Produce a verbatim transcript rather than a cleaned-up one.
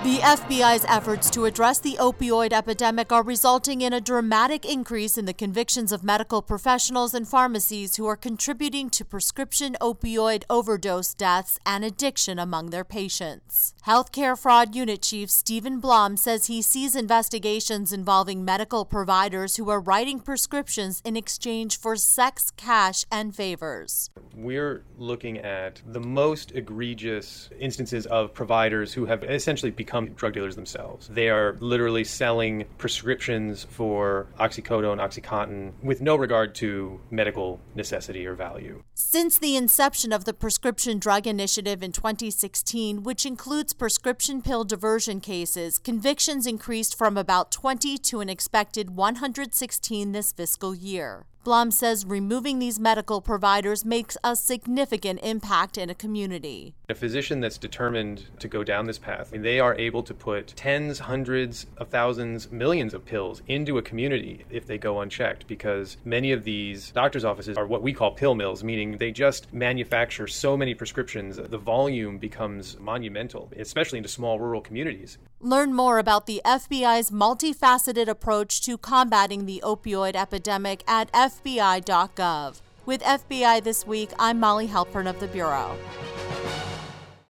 The F B I's efforts to address the opioid epidemic are resulting in a dramatic increase in the convictions of medical professionals and pharmacies who are contributing to prescription opioid overdose deaths and addiction among their patients. Healthcare Fraud Unit Chief Stephen Blum says he sees investigations involving medical providers who are writing prescriptions in exchange for sex, cash, and favors. We're looking at the most egregious instances of providers who have essentially become drug dealers themselves. They are literally selling prescriptions for oxycodone, OxyContin, with no regard to medical necessity or value. Since the inception of the Prescription Drug Initiative in twenty sixteen, which includes prescription pill diversion cases, convictions increased from about twenty to an expected one hundred sixteen this fiscal year. Blum says removing these medical providers makes a significant impact in a community. A physician that's determined to go down this path, they are able to put tens, hundreds of thousands, millions of pills into a community if they go unchecked, because many of these doctors' offices are what we call pill mills, meaning they just manufacture so many prescriptions, the volume becomes monumental, especially into small rural communities. Learn more about the F B I's multifaceted approach to combating the opioid epidemic at F B I dot gov. With F B I This Week, I'm Molly Halpern of the Bureau.